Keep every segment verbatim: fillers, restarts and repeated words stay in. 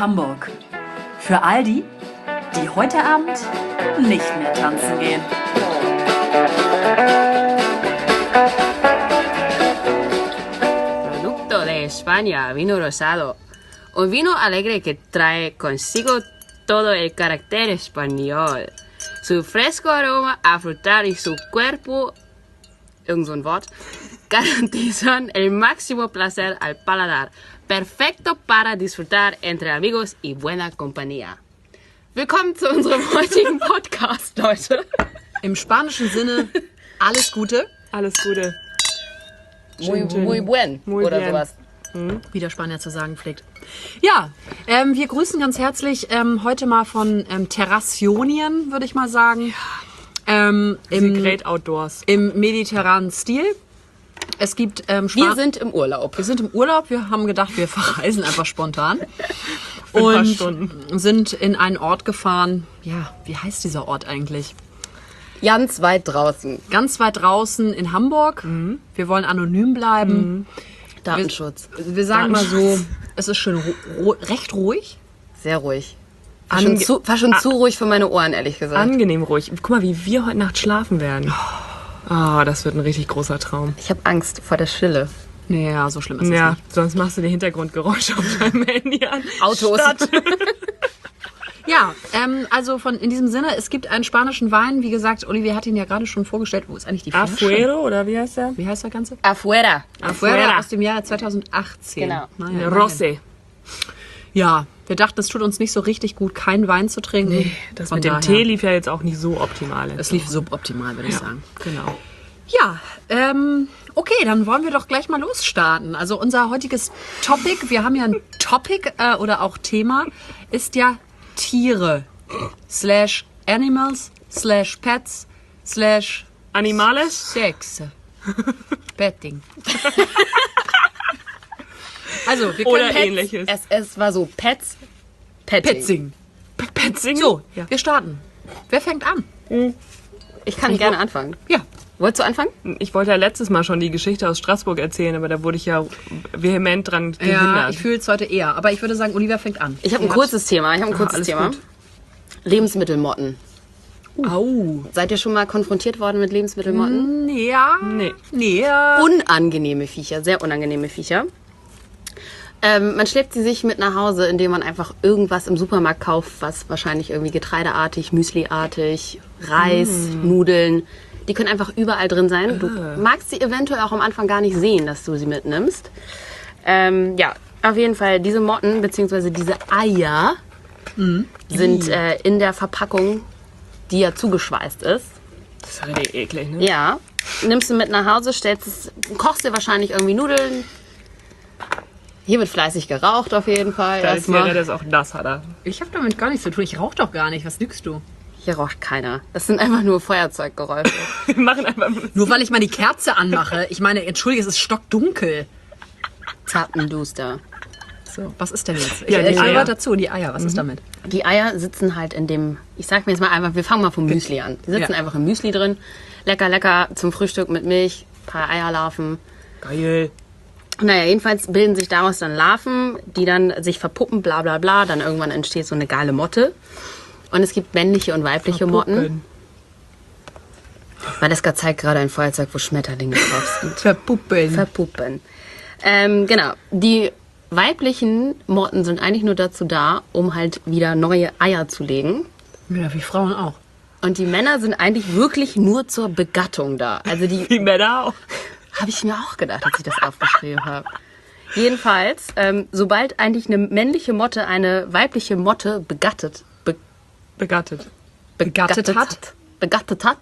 Hamburg. Für all die, die heute Abend nicht mehr tanzen gehen. Producto de España, vino rosado. Un vino alegre que trae consigo todo el carácter español. Su fresco aroma a frutar y su cuerpo, irgend so ein Wort, garantizan el máximo placer al paladar. Perfecto para disfrutar entre amigos y buena compañía. Willkommen zu unserem heutigen Podcast, Leute. Im spanischen Sinne, alles Gute. Alles Gute. Muy, muy buen, Muy oder bien. sowas. Wie der Spanier zu sagen pflegt. Ja, ähm, wir grüßen ganz herzlich ähm, heute mal von ähm, Terrassionien, würde ich mal sagen. Ähm, The im, Great Outdoors. Im mediterranen Stil. Es gibt ähm, Wir Span- sind im Urlaub. wir sind im Urlaub. Wir haben gedacht, wir verreisen einfach spontan. Für ein paar und Stunden. sind in einen Ort gefahren. Ja, wie heißt dieser Ort eigentlich? Ganz weit draußen. Ganz weit draußen in Hamburg. Wir wollen anonym bleiben. Datenschutz. Wir sagen mal so, es ist schön ru- ru- recht ruhig. Sehr ruhig. War schon, Ange- zu, war schon zu ruhig für meine Ohren, ehrlich gesagt. Angenehm ruhig. Guck mal, wie wir heute Nacht schlafen werden. Oh, das wird ein richtig großer Traum. Ich habe Angst vor der Stille. Naja, so schlimm ist es Ja, nicht. sonst machst du die Hintergrundgeräusche auf deinem Handy an. Autos. Statt- Ja, ähm, also von in diesem Sinne, es gibt einen spanischen Wein. Wie gesagt, Olivier hat ihn ja gerade schon vorgestellt. Wo ist eigentlich die Flasche? Afuero, oder wie heißt der? Wie heißt der Ganze? Afuera. Afuera aus dem Jahr zweitausendachtzehn. Genau. Naja, Rosé. ja, wir dachten, es tut uns nicht so richtig gut, keinen Wein zu trinken. Nee, Das mit dem Tee lief ja jetzt auch nicht so optimal. Es lief suboptimal, würde ich sagen. Genau. Ja, ähm, okay, dann wollen wir doch gleich mal losstarten. Also unser heutiges Topic, wir haben ja ein Topic äh, oder auch Thema, ist ja Tiere. Slash Animals, slash Pets, slash Animales? Sex. Petting. Also, wir Oder können ähnliches. Es, es war so Pets, Petting. Petzing. Petzing? So, ja. wir starten. Wer fängt an? Ich kann gerne anfangen. Ja. Wolltest du anfangen? Ich wollte ja letztes Mal schon die Geschichte aus Straßburg erzählen, aber da wurde ich ja vehement dran gehindert. Ja, ich fühle es heute eher. Aber ich würde sagen, Olivia fängt an. Ich habe ein kurzes Thema. Ich habe ein kurzes alles Thema. gut. Lebensmittelmotten. Au. Seid ihr schon mal konfrontiert worden mit Lebensmittelmotten? Ja. Nee. Nee. äh, Unangenehme Viecher, sehr unangenehme Viecher. Ähm, man schleppt sie sich mit nach Hause, indem man einfach irgendwas im Supermarkt kauft, was wahrscheinlich irgendwie getreideartig, müsliartig, Reis, Nudeln, die können einfach überall drin sein. Du magst sie eventuell auch am Anfang gar nicht sehen, dass du sie mitnimmst. Ähm, ja, auf jeden Fall, diese Motten bzw. diese Eier sind äh, in der Verpackung, die ja zugeschweißt ist. Das ist richtig eklig, ne? Ja, nimmst du mit nach Hause, stellst es, kochst dir wahrscheinlich irgendwie Nudeln. Hier wird fleißig geraucht auf jeden Fall. Da ist Erstmal. das auch das hat er. Ich habe damit gar nichts zu tun. Ich rauche doch gar nicht. Was lügst du? Hier raucht keiner. Das sind einfach nur Feuerzeuggeräusche. Wir machen einfach Nur weil ich mal die Kerze anmache. Ich meine, entschuldige, es ist stockdunkel. Zappenduster. So, was ist denn jetzt? Ja, ich die ich Eier. gehöre dazu, die Eier. Was ist damit? Die Eier sitzen halt in dem, ich sag mir jetzt mal einfach, wir fangen mal vom Müsli an. Die sitzen Ja. einfach im Müsli drin. Lecker, lecker zum Frühstück mit Milch, paar Eierlarven. geil. Naja, jedenfalls bilden sich daraus dann Larven, die dann sich verpuppen, bla bla bla. Dann irgendwann entsteht so eine geile Motte. Und es gibt männliche und weibliche Motten. Valeska zeigt gerade ein Feuerzeug, wo Schmetterlinge drauf sind. Verpuppen. Verpuppen. Ähm, genau. Die weiblichen Motten sind eigentlich nur dazu da, um halt wieder neue Eier zu legen. Ja, wie Frauen auch. Und die Männer sind eigentlich wirklich nur zur Begattung da. Also die Die Männer auch. habe ich mir auch gedacht, als ich das aufgeschrieben habe. Jedenfalls, ähm, sobald eigentlich eine männliche Motte eine weibliche Motte begattet, be Begattet. Begattet hat? begattet hat,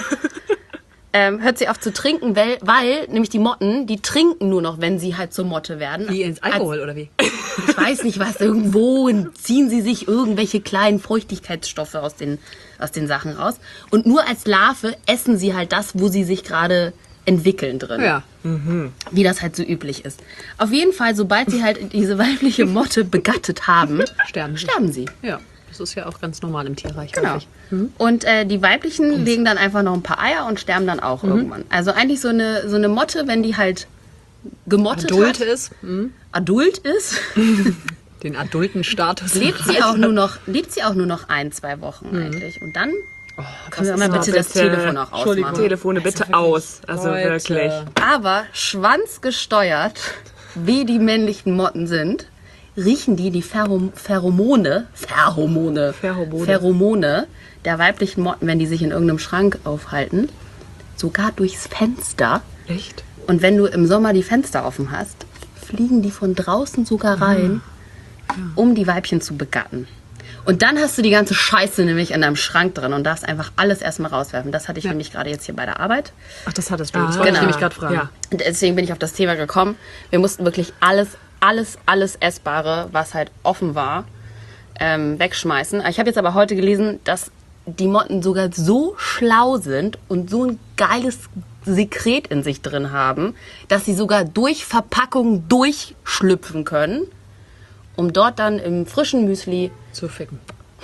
ähm, hört sie auf zu trinken, weil, weil nämlich die Motten, die trinken nur noch, wenn sie halt zur Motte werden. Wie ins Alkohol oder wie? Ich weiß nicht was, irgendwo ziehen sie sich irgendwelche kleinen Feuchtigkeitsstoffe aus den, aus den Sachen raus. Und nur als Larve essen sie halt das, wo sie sich gerade entwickeln drin. Ja. Wie das halt so üblich ist. Auf jeden Fall, sobald sie halt diese weibliche Motte begattet haben, Sterben sie. sterben sie. Ja. Das ist ja auch ganz normal im Tierreich. Genau. häufig. Und äh, die weiblichen legen dann einfach noch ein paar Eier und sterben dann auch irgendwann. Also eigentlich so eine, so eine Motte, wenn die halt gemottet Adult hat, ist. Mhm. adult ist, Den adulten Status. lebt sie auch nur noch, lebt sie auch nur noch ein, zwei Wochen eigentlich. Und dann können wir mal bitte das bitte- Telefon auch Entschuldigung, ausmachen. Telefone bitte aus. Also Leute. wirklich. Aber schwanzgesteuert, wie die männlichen Motten sind, riechen die die Pherom Pheromone, Pheromone, Pheromone. Pheromone der weiblichen Motten, wenn die sich in irgendeinem Schrank aufhalten, sogar durchs Fenster. Echt? Und wenn du im Sommer die Fenster offen hast, fliegen die von draußen sogar rein, um die Weibchen zu begatten. Und dann hast du die ganze Scheiße nämlich in deinem Schrank drin und darfst einfach alles erstmal rauswerfen. Das hatte ich nämlich gerade jetzt hier bei der Arbeit. Ach, das hattest du. Ah, Das wollte genau. ich nämlich gerade fragen. Ja. Und deswegen bin ich auf das Thema gekommen. Wir mussten wirklich alles, alles, alles Essbare, was halt offen war, ähm, wegschmeißen. Ich habe jetzt aber heute gelesen, dass die Motten sogar so schlau sind und so ein geiles Sekret in sich drin haben, dass sie sogar durch Verpackungen durchschlüpfen können, um dort dann im frischen Müsli, Zu ficken.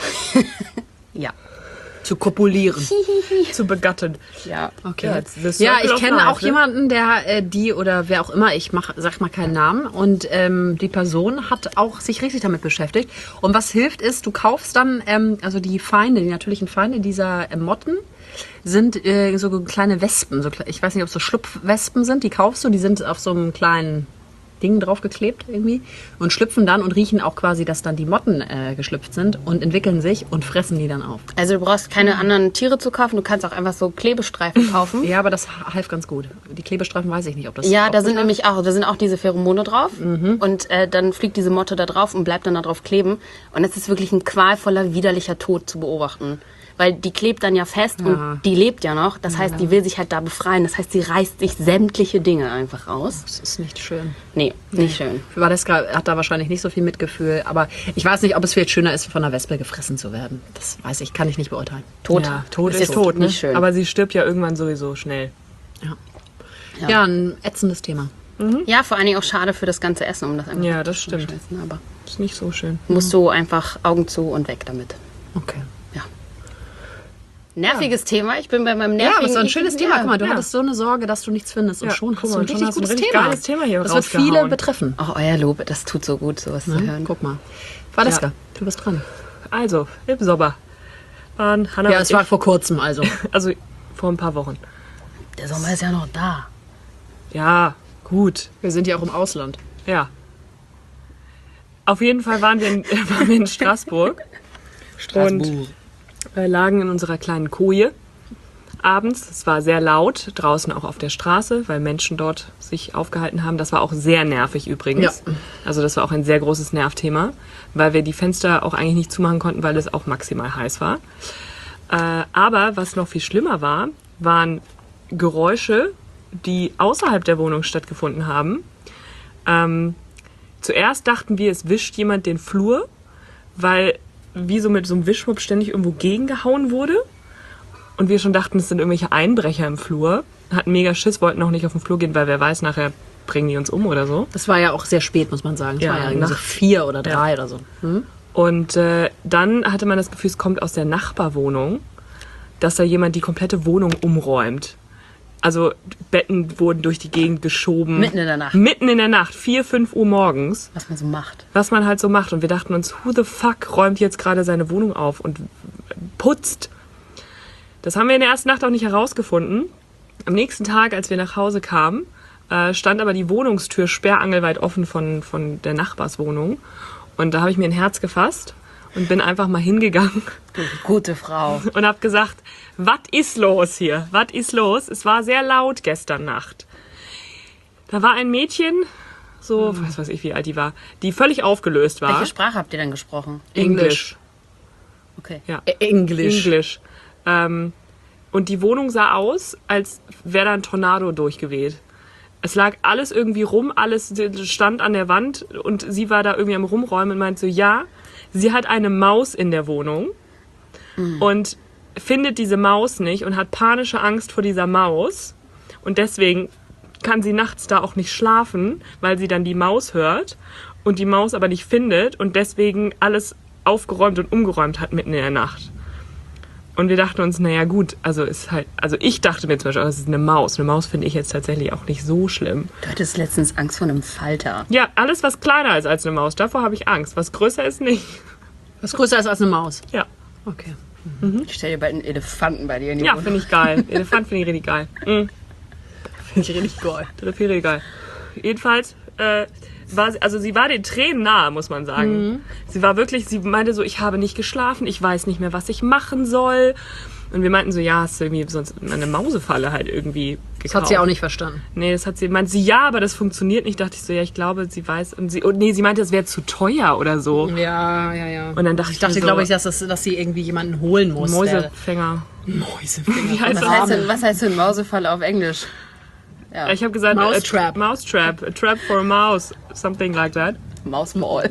ja, Zu kopulieren. Zu begatten. ja, Okay. Ja, the circle Ja, ich of kenne life, auch ne? jemanden, der äh, die oder wer auch immer, ich mach, sag mal keinen Namen, und ähm, die Person hat auch sich richtig damit beschäftigt. Und was hilft ist, du kaufst dann, ähm, also die Feinde, die natürlichen Feinde dieser äh, Motten sind äh, so kleine Wespen. So, kle- ich weiß nicht, ob es so Schlupfwespen sind, die kaufst du, die sind auf so einem kleinen Ding draufgeklebt irgendwie und schlüpfen dann und riechen auch quasi, dass dann die Motten äh, geschlüpft sind und entwickeln sich und fressen die dann auf. Also du brauchst keine anderen Tiere zu kaufen, du kannst auch einfach so Klebestreifen kaufen. Ja, aber das half ganz gut. Die Klebestreifen weiß ich nicht, ob das Ja, auch da gut sind half. nämlich auch, da sind auch diese Pheromone drauf und äh, dann fliegt diese Motte da drauf und bleibt dann da drauf kleben und es ist wirklich ein qualvoller, widerlicher Tod zu beobachten. Weil die klebt dann ja fest Ja. und die lebt ja noch. Das heißt, die will sich halt da befreien. Das heißt, sie reißt sich sämtliche Dinge einfach raus. Das ist nicht schön. Nee, nicht schön. Valeska hat da wahrscheinlich nicht so viel Mitgefühl, aber ich weiß nicht, ob es vielleicht schöner ist, von einer Wespe gefressen zu werden. Das weiß ich, kann ich nicht beurteilen. Tot. Ja, tot Das ist tot, ne? nicht schön. Aber sie stirbt ja irgendwann sowieso schnell. Ja, ja ein ätzendes Thema. Ja, vor allen Dingen auch schade für das ganze Essen, um das einfach Ja, das zu stimmt. schmeißen. Aber Ist nicht so schön. musst du einfach Augen zu und weg damit. Okay. Nerviges Thema. Ich bin bei meinem Ja, nervigen... aber es ist ein schönes ich- Thema. Ja. Guck mal, du ja. hattest so eine Sorge, dass du nichts findest. Und Ja, schon guck hast du mal, ein schon richtig hast du ein gutes richtig Thema. geiles Thema hier Das wird viele rausgehauen. betreffen. Oh, euer Lob, das tut so gut, sowas zu Ne? hören. Guck mal. Valeska, Ja. du bist dran. Also, im Sommer waren Hannah Ja, und es war ich, vor kurzem, also. also vor ein paar Wochen. Der Sommer ist ja noch da. Ja, gut. Wir sind ja auch im Ausland. Ja. Auf jeden Fall waren wir in, waren wir in Straßburg. Und äh, lagen in unserer kleinen Koje abends. Es war sehr laut, draußen auch auf der Straße, weil Menschen dort sich aufgehalten haben. Das war auch sehr nervig übrigens. Ja. Also das war auch ein sehr großes Nervthema, weil wir die Fenster auch eigentlich nicht zumachen konnten, weil es auch maximal heiß war. Äh, aber was noch viel schlimmer war, waren Geräusche, die außerhalb der Wohnung stattgefunden haben. Ähm, zuerst dachten wir, es wischt jemand den Flur, weil wie so mit so einem Wischmopp ständig irgendwo gegengehauen wurde. Und wir schon dachten, es sind irgendwelche Einbrecher im Flur. Hatten mega Schiss, wollten auch nicht auf den Flur gehen, weil wer weiß, nachher bringen die uns um oder so. Das war ja auch sehr spät, muss man sagen. Es Ja, war ja irgendwie so nachts. vier oder drei oder so. Hm? Und äh, dann hatte man das Gefühl, es kommt aus der Nachbarwohnung, dass da jemand die komplette Wohnung umräumt. Also Betten wurden durch die Gegend geschoben. Mitten in der Nacht. Mitten in der Nacht, vier, fünf Uhr morgens. Was man so macht. Was man halt so macht. Und wir dachten uns, who the fuck räumt jetzt gerade seine Wohnung auf und putzt? Das haben wir in der ersten Nacht auch nicht herausgefunden. Am nächsten Tag, als wir nach Hause kamen, äh, stand aber die Wohnungstür sperrangelweit offen von, von der Nachbarswohnung. Und da habe ich mir ein Herz gefasst und bin einfach mal hingegangen Du gute Frau. und habe gesagt, was ist los hier? Was ist los? Es war sehr laut gestern Nacht. Da war ein Mädchen, so, was weiß ich, wie alt die war, die völlig aufgelöst war. Welche Sprache habt ihr denn gesprochen? Englisch. Okay. Ja. Ä- Englisch. Englisch. Ähm, und die Wohnung sah aus, als wäre da ein Tornado durchgeweht. Es lag alles irgendwie rum, alles stand an der Wand und sie war da irgendwie am Rumräumen und meinte so, ja, sie hat eine Maus in der Wohnung und findet diese Maus nicht und hat panische Angst vor dieser Maus und deswegen kann sie nachts da auch nicht schlafen, weil sie dann die Maus hört und die Maus aber nicht findet und deswegen alles aufgeräumt und umgeräumt hat mitten in der Nacht. Und wir dachten uns, naja gut, also ist halt, also ich dachte mir zum Beispiel, oh, das ist eine Maus. Eine Maus finde ich jetzt tatsächlich auch nicht so schlimm. Du hattest letztens Angst vor einem Falter. Ja, alles was kleiner ist als eine Maus, davor habe ich Angst. Was größer ist, nicht. Was größer ist als eine Maus. Ja. Okay. Ich stell dir bald einen Elefanten bei dir in die Ja, Wohnung. finde ich geil. Elefant finde ich richtig geil. Mhm. Finde ich richtig geil. Das finde ich geil. Jedenfalls, äh, war sie, also sie war den Tränen nahe, muss man sagen. Mhm. Sie war wirklich, sie meinte so, ich habe nicht geschlafen, ich weiß nicht mehr, was ich machen soll. Und wir meinten so, ja, hast du irgendwie sonst eine Mausefalle halt irgendwie gekauft. Das hat sie auch nicht verstanden. Nee, das hat sie, meinte sie, ja, aber das funktioniert nicht. Dachte ich so, ja, ich glaube, sie weiß, und sie, und nee, sie meinte, das wäre zu teuer oder so. Ja, ja, ja. Und dann dachte ich, Ich dachte, mir so, glaube ich, dass, das, dass sie irgendwie jemanden holen muss. Mäusefänger. Der Mäusefinger. Wie heißt Was das? heißt, denn, was heißt denn Mausefalle auf Englisch? Ja. Ich habe gesagt, Mousetrap. A, Mousetrap. A trap for a mouse. Something like that. Mausmaul.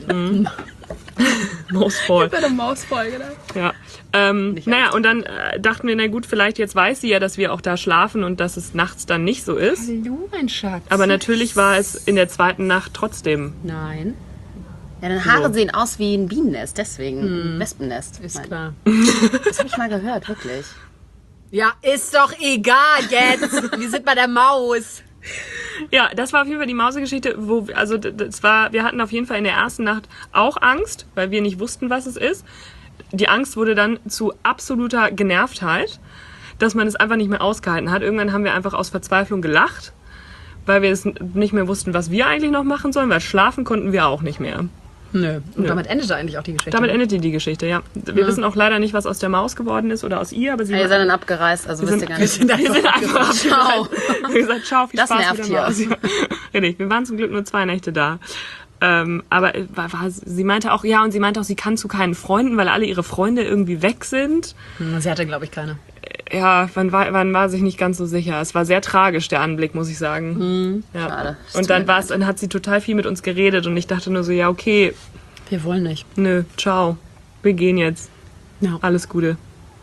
Mousefall. Bei der Maus voll gedacht. Ja. Ähm, naja, und dann äh, dachten wir, na gut, vielleicht jetzt weiß sie ja, dass wir auch da schlafen und dass es nachts dann nicht so ist. Hallo, mein Schatz. Aber natürlich war es in der zweiten Nacht trotzdem. Nein, Ja, deine Haare sehen aus wie ein Bienennest, deswegen ein Wespennest. ist Nein, klar. das habe ich mal gehört, wirklich. Ja, ist doch egal jetzt. Wir sind bei der Maus. Ja, das war auf jeden Fall die Mausegeschichte, wo, also das war, wir hatten auf jeden Fall in der ersten Nacht auch Angst, weil wir nicht wussten, was es ist. Die Angst wurde dann zu absoluter Genervtheit, dass man es einfach nicht mehr ausgehalten hat. Irgendwann haben wir einfach aus Verzweiflung gelacht, weil wir es nicht mehr wussten, was wir eigentlich noch machen sollen, weil schlafen konnten wir auch nicht mehr. Nö. Und damit endete eigentlich auch die Geschichte. Damit endete die Geschichte, ja. Wir wissen auch leider nicht, was aus der Maus geworden ist oder aus ihr, aber sie Ja, ihr seid dann abgereist, also wisst ihr gar nicht. wir sind einfach Ciao. Wir haben gesagt, ciao, viel Das Spaß nervt mit hier. der Maus. Ja. Richtig, wir waren zum Glück nur zwei Nächte da. Ähm, aber war, war, sie meinte auch, ja, und sie meinte auch, sie kann zu keinen Freunden, weil alle ihre Freunde irgendwie weg sind. Hm, Sie hatte, glaube ich, keine. Ja, man war, man war sich nicht ganz so sicher. Es war sehr tragisch, der Anblick, muss ich sagen. Ja. Schade. Und dann war's, dann hat sie total viel mit uns geredet und ich dachte nur so, ja, okay, Wir wollen nicht. nö, ciao, wir gehen jetzt. Ja. Alles Gute.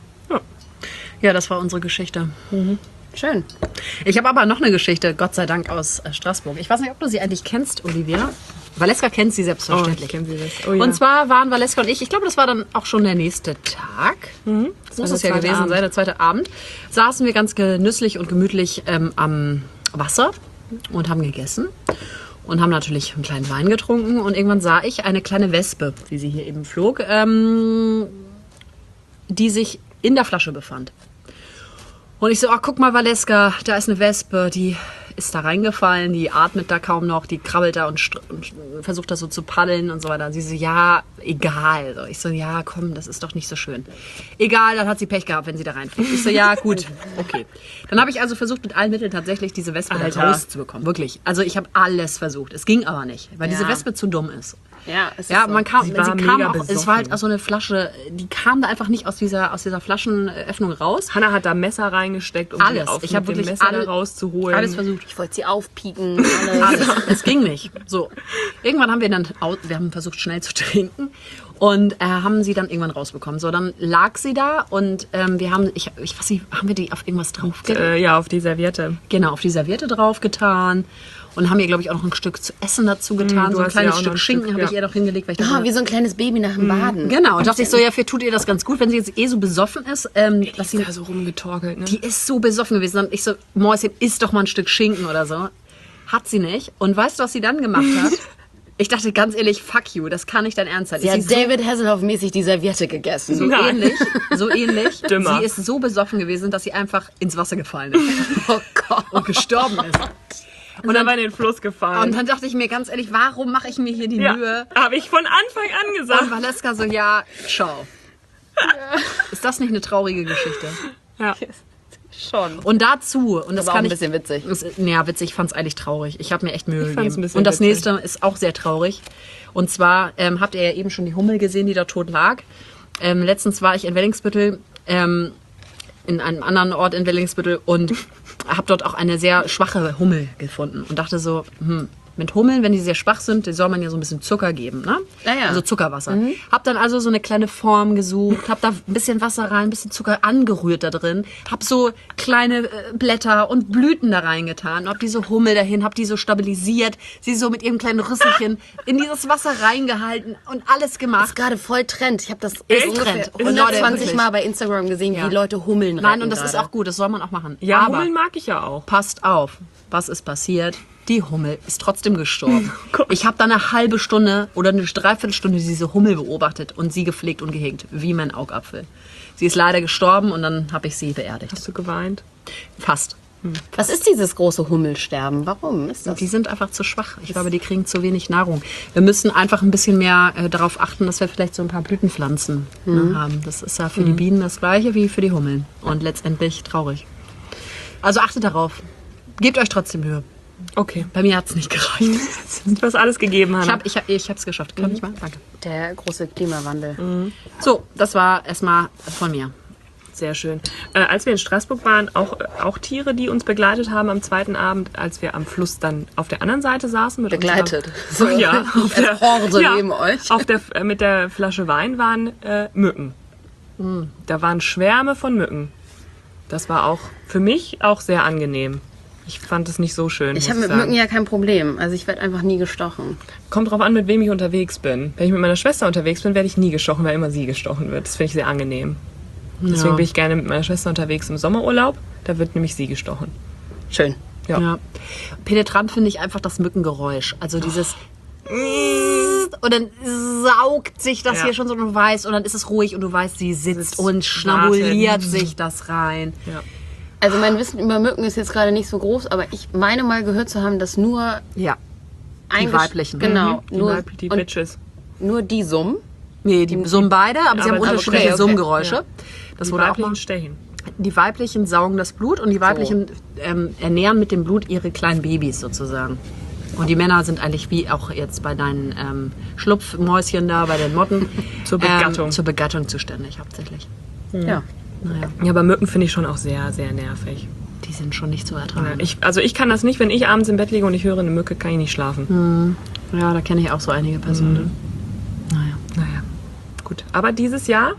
Ja, das war unsere Geschichte. Schön. Ich habe aber noch eine Geschichte, Gott sei Dank, aus äh, Straßburg. Ich weiß nicht, ob du sie eigentlich kennst, Olivia. Valeska kennt sie Oh, selbstverständlich. ich kenn sie das. Oh, ja. Und zwar waren Valeska und ich, ich glaube, das war dann auch schon der nächste Tag. Mhm. Das war muss der es ja zweite gewesen Abend. sein, der zweite Abend. Saßen wir ganz genüsslich und gemütlich ähm, am Wasser und haben gegessen. Und haben natürlich einen kleinen Wein getrunken. Und irgendwann sah ich eine kleine Wespe, wie sie hier eben flog, ähm, die sich in der Flasche befand. Und ich so, ach, guck mal, Valeska, da ist eine Wespe, die ist da reingefallen, die atmet da kaum noch, die krabbelt da und, str- und versucht da so zu paddeln und so weiter. Und sie so, ja, egal. So, ich so, ja, komm, das ist doch nicht so schön. Egal, dann hat sie Pech gehabt, wenn sie da reinfliegt. Ich so, ja, gut, okay. Dann habe ich also versucht, mit allen Mitteln tatsächlich diese Wespe da Alter. rauszubekommen. Wirklich. Also ich habe alles versucht. Es ging aber nicht, weil diese Ja. Wespe zu dumm ist. Ja, es ist Ja, so. man kam, Sie sie, war kam mega auch, es besoffen. war halt auch so eine Flasche, die kam da einfach nicht aus dieser, aus dieser Flaschenöffnung raus. Hanna hat da Messer reingesteckt, um Alles. sie auf Ich hab mit dem wirklich Messer alle- da rauszuholen. Alles versucht. Ich wollte sie aufpieken. Alles. Alles. Es ging nicht. So. Irgendwann haben wir dann, au- wir haben versucht schnell zu trinken und äh, haben sie dann irgendwann rausbekommen. So, dann lag sie da und ähm, wir haben, ich, ich weiß nicht, haben wir die auf irgendwas draufgelegt? äh, ja, auf die Serviette. Genau, auf die Serviette draufgetan und haben ihr, glaube ich, auch noch ein Stück zu essen dazu getan. du so ein hast ihr kleines auch noch Stück ein Schinken Stück, habe ich ja. ihr noch hingelegt. Weil ich Ah, dachte, wie so ein kleines Baby nach dem Baden. genau, und dachte ich so, ja, für tut ihr das ganz gut, wenn sie jetzt eh so besoffen ist. Ähm, dass sie, Da so rumgetorkelt, ne? die ist so besoffen gewesen. Und ich so, Mäuschen, isst doch mal ein Stück Schinken oder so. Hat sie nicht. Und weißt du, was sie dann gemacht hat? Ich dachte ganz ehrlich, fuck you, das kann nicht dein Ernst sein. Sie Ist hat sie so- David Hasselhoff-mäßig die Serviette gegessen. so Nein. ähnlich, so ähnlich. Dümmer. Sie ist so besoffen gewesen, dass sie einfach ins Wasser gefallen ist Oh Gott. und gestorben ist. Und dann war in den Fluss gefallen. Und dann dachte ich mir ganz ehrlich, warum mache ich mir hier die ja, Mühe? habe ich von Anfang an Und gesagt. Valeska so, ja, schau. Ist das nicht eine traurige Geschichte? Ja. Schon. Und dazu, und das Aber auch kann ein ich, bisschen witzig. Das, ja, witzig, ich fand's eigentlich traurig. Ich habe mir echt Mühe Ich fand's gegeben. ein bisschen Und das witzig. nächste ist auch sehr traurig. Und zwar ähm, habt ihr ja eben schon die Hummel gesehen, die da tot lag. Ähm, letztens war ich in Wellingsbüttel, ähm, in einem anderen Ort in Wellingsbüttel und habe dort auch eine sehr schwache Hummel gefunden und dachte so, hm, mit Hummeln, wenn die sehr schwach sind, die soll man ja so ein bisschen Zucker geben, ne? Ja, ja. Also Zuckerwasser. Hab dann also so eine kleine Form gesucht, hab da ein bisschen Wasser rein, ein bisschen Zucker angerührt da drin, hab so kleine äh, Blätter und Blüten da reingetan, hab diese Hummel dahin, hab die so stabilisiert, sie so mit ihrem kleinen Rüsselchen in dieses Wasser reingehalten und alles Das gemacht. ist gerade voll Trend. Ich habe das Ist ungefähr Trend. hundertzwanzig Leute, Mal bei Instagram gesehen, Ja. wie Leute Hummeln retten. Nein, und das ist gerade. auch gut, das soll man auch machen. Ja, Aber Hummeln mag ich ja auch. passt auf, was ist passiert? Die Hummel ist trotzdem gestorben. Gott. Ich habe dann eine halbe Stunde oder eine Dreiviertelstunde diese Hummel beobachtet und sie gepflegt und gehegt, wie mein Augapfel. Sie ist leider gestorben und dann habe ich sie beerdigt. Hast du geweint? Fast. Was ist dieses große Hummelsterben? Warum ist das? Die sind einfach zu schwach. Ich glaube, die kriegen zu wenig Nahrung. Wir müssen einfach ein bisschen mehr äh, darauf achten, dass wir vielleicht so ein paar Blütenpflanzen ne, haben. Das ist ja für die Bienen das Gleiche wie für die Hummeln. Und letztendlich traurig. Also achtet darauf. Gebt euch trotzdem Mühe. Okay. Bei mir hat es nicht gereicht. Du hast alles gegeben, Hannah. Ich habe ich hab, ich hab's geschafft. Kann ich mal? Danke. Der große Klimawandel. So, das war erstmal von mir. Sehr schön. Äh, als wir in Straßburg waren, auch, auch Tiere, die uns begleitet haben am zweiten Abend, als wir am Fluss dann auf der anderen Seite saßen. Mit Begleitet. Unserer, ja, auf der, Horde neben euch. Auf der, äh, mit der Flasche Wein waren äh, Mücken. Da waren Schwärme von Mücken. Das war auch für mich auch sehr angenehm. Ich fand es nicht so schön. Ich muss habe mit sagen. Mücken ja kein Problem. Also ich werde einfach nie gestochen. Kommt drauf an, mit wem ich unterwegs bin. Wenn ich mit meiner Schwester unterwegs bin, werde ich nie gestochen, weil immer sie gestochen wird. Das finde ich sehr angenehm. Deswegen Ja. bin ich gerne mit meiner Schwester unterwegs im Sommerurlaub. Da wird nämlich sie gestochen. Schön. Ja. Ja. Penetrant finde ich einfach das Mückengeräusch. Also dieses und dann saugt sich das Ja. hier schon so und du weißt und dann ist es ruhig und du weißt, sie sitzt Sitzt, und schnabuliert wartet. sich das rein. Ja. Also mein Wissen über Mücken ist jetzt gerade nicht so groß, aber ich meine mal gehört zu haben, dass nur Ja. eingesch- weiblichen. Genau. Die, Nur, Weib- die und Bitches. nur die summen. Nee, die summen beide, aber sie Aber- haben aber unterschiedliche okay, okay. Summgeräusche. Ja. Das Die wurde auch mal. weiblichen stechen. Die weiblichen saugen das Blut und die weiblichen ähm, ernähren mit dem Blut ihre kleinen Babys sozusagen. Und die Männer sind eigentlich wie auch jetzt bei deinen ähm, Schlupfmäuschen da, bei den Motten. Zur Begattung. Ähm, zur Begattung zuständig hauptsächlich. Ja. Naja, Ja, aber Mücken finde ich schon auch sehr, sehr nervig. die sind schon nicht zu Ja, ertragen. ich, also ich kann das nicht, wenn ich abends im Bett liege und ich höre eine Mücke, kann ich nicht schlafen. Ja, da kenne ich auch so einige Personen. Naja. Naja, gut. Aber dieses Jahr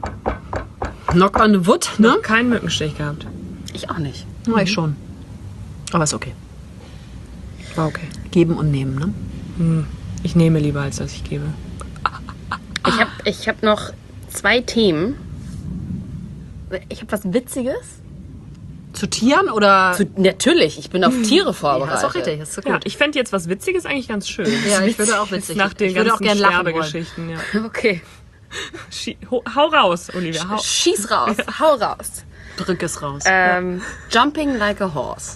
Knock on wood, ne? keinen Mückenstich gehabt. Ich auch nicht. Ja, ich schon. Aber ist okay. War okay. Geben und nehmen, ne? Ich nehme lieber, als dass ich gebe. Ich habe ich hab noch zwei Themen. Ich habe was Witziges. Zu Tieren oder? Zu, natürlich, ich bin auf Tiere ja, vorbereitet. ist auch richtig, ist so gut. Ja, ich fände jetzt was Witziges eigentlich ganz schön. Ja, ich würde auch witzig. Nach den ich würde auch ganzen gerne lachen wollen. Sterbegeschichten. Ja. Okay. Schie- ho- Hau raus, Olivia. Hau. Schieß raus, hau raus. Drück es raus. Ähm, Jumping like a horse.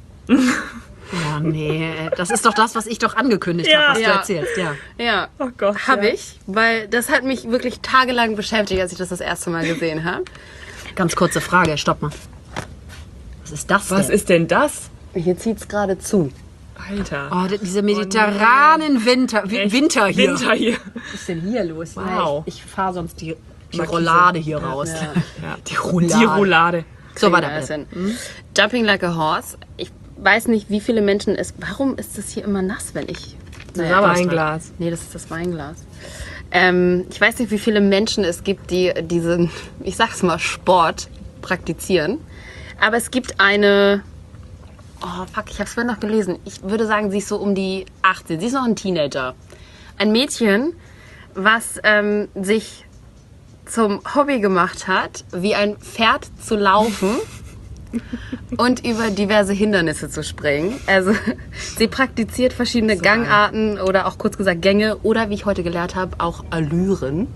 Ja, nee, das ist doch das, was ich doch angekündigt Ja. habe, was Ja. du erzählst, ja. Ja, Oh Gott, habe ja. ich, weil das hat mich wirklich tagelang beschäftigt, als ich das das erste Mal gesehen habe. Ganz kurze Frage, stopp mal. Was ist das Was denn? ist denn das? Hier zieht's gerade zu. Alter. Oh, d- diese mediterranen Winter, Wi- Echt? Winter hier. Winter hier. Was ist denn hier los? Wow. Ich, ich fahre sonst die, die Markise. Roulade hier raus. Ja. Die Roulade. Die Roulade. So, weiter Kriegen wir bitte. das hin. Jumping like a horse. Ich weiß nicht, wie viele Menschen es... Warum ist das hier immer nass, wenn ich... Naja, Weinglas. Nee, das ist das Weinglas. Ähm, ich weiß nicht, wie viele Menschen es gibt, die diesen, ich sag's mal, Sport praktizieren. Aber es gibt eine... Oh, fuck, ich hab's vorhin noch gelesen. Ich würde sagen, sie ist so um die achtzehn. Sie ist noch ein Teenager. Ein Mädchen, was ähm, sich zum Hobby gemacht hat, wie ein Pferd zu laufen und über diverse Hindernisse zu springen. Also sie praktiziert verschiedene Gangarten oder auch kurz gesagt Gänge oder wie ich heute gelernt habe, auch Allüren.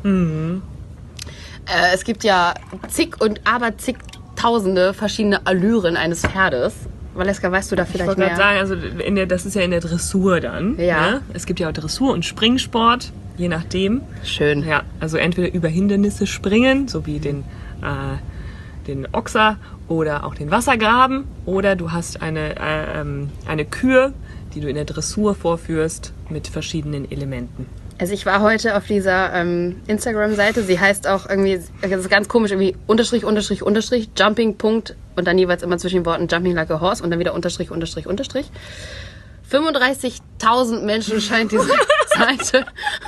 Äh, es gibt ja zig und aber zigtausende verschiedene Allüren eines Pferdes. Valeska, weißt du da Ich vielleicht wollte mehr? gerade sagen, also in der, das ist ja in der Dressur dann. Ja. Ne? Es gibt ja auch Dressur und Springsport, je nachdem. Schön. Ja, also entweder über Hindernisse springen, so wie den, äh, den Ochser oder auch den Wassergraben, oder du hast eine, äh, ähm, eine Kür, die du in der Dressur vorführst mit verschiedenen Elementen. Also ich war heute auf dieser ähm, Instagram-Seite, sie heißt auch irgendwie, das ist ganz komisch, irgendwie Unterstrich, Unterstrich, Unterstrich, Jumping, Punkt und dann jeweils immer zwischen den Worten Jumping like a horse und dann wieder Unterstrich, Unterstrich, Unterstrich. fünfunddreißigtausend Menschen scheint diese Seite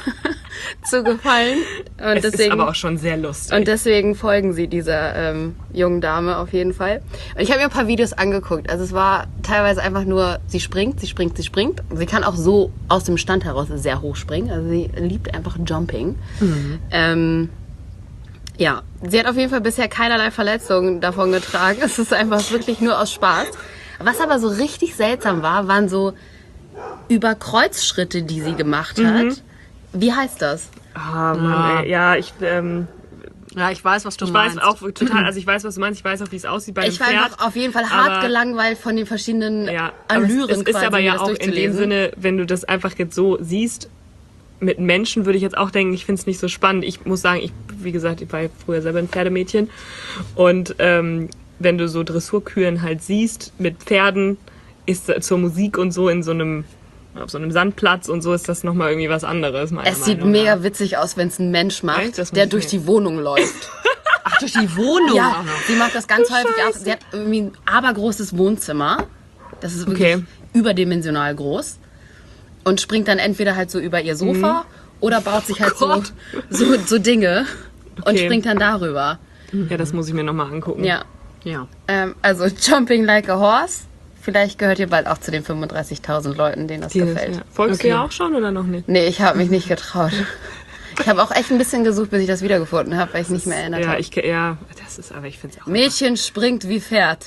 zu gefallen. Und Es deswegen, ist aber auch schon sehr lustig. und deswegen folgen sie dieser ähm, jungen Dame auf jeden Fall. Und ich habe mir ein paar Videos angeguckt. Also es war teilweise einfach nur, sie springt, sie springt, sie springt. Sie kann auch so aus dem Stand heraus sehr hoch springen. Also sie liebt einfach Jumping. Ähm, ja, sie hat auf jeden Fall bisher keinerlei Verletzungen davon getragen. Es ist einfach wirklich nur aus Spaß. Was aber so richtig seltsam war, waren so Überkreuzschritte, die sie gemacht hat. Wie heißt das? Ah, Mann, ey. Ja, ich, ähm, Ja, ich weiß, was du ich meinst. weiß auch total, also ich weiß, was du meinst, ich weiß auch, wie es aussieht bei Ich einem war Pferd. einfach auf jeden Fall hart aber- gelangweilt von den verschiedenen Ja, aber Allüren es, es ist quasi, aber mir ja das auch in dem durchzulesen. Sinne, wenn du das einfach jetzt so siehst, mit Menschen würde ich jetzt auch denken, ich finde es nicht so spannend. Ich muss sagen, ich, wie gesagt, ich war ja früher selber ein Pferdemädchen und ähm, wenn du so Dressurküren halt siehst mit Pferden, ist zur Musik und so in so einem auf so einem Sandplatz und so ist das nochmal irgendwie was anderes. meiner Es sieht Meinung mega nach. witzig aus, wenn es ein Mensch macht, Echt? Das muss der ich durch mir- die Wohnung läuft. Ach, durch die Wohnung Ja, auch noch. sie macht das ganz häufig auch. Sie hat irgendwie ein abergroßes Wohnzimmer. Das ist wirklich Okay. überdimensional groß. Und springt dann entweder halt so über ihr Sofa oder baut sich halt so, Gott. so, so Dinge und Okay. springt dann darüber. Ja, das muss ich mir nochmal angucken. Ja. Ja. Ähm, also Jumping like a horse. Vielleicht gehört ihr bald auch zu den fünfunddreißigtausend Leuten, denen das Die das, gefällt. ja. Folgst Okay. du ja auch schon oder noch nicht? Nee, ich habe mich nicht getraut. Ich habe auch echt ein bisschen gesucht, bis ich das wiedergefunden habe, weil ich nicht mehr erinnert Ja, habe. ich ja, das ist aber ich finde es auch. Mädchen springt wie Pferd.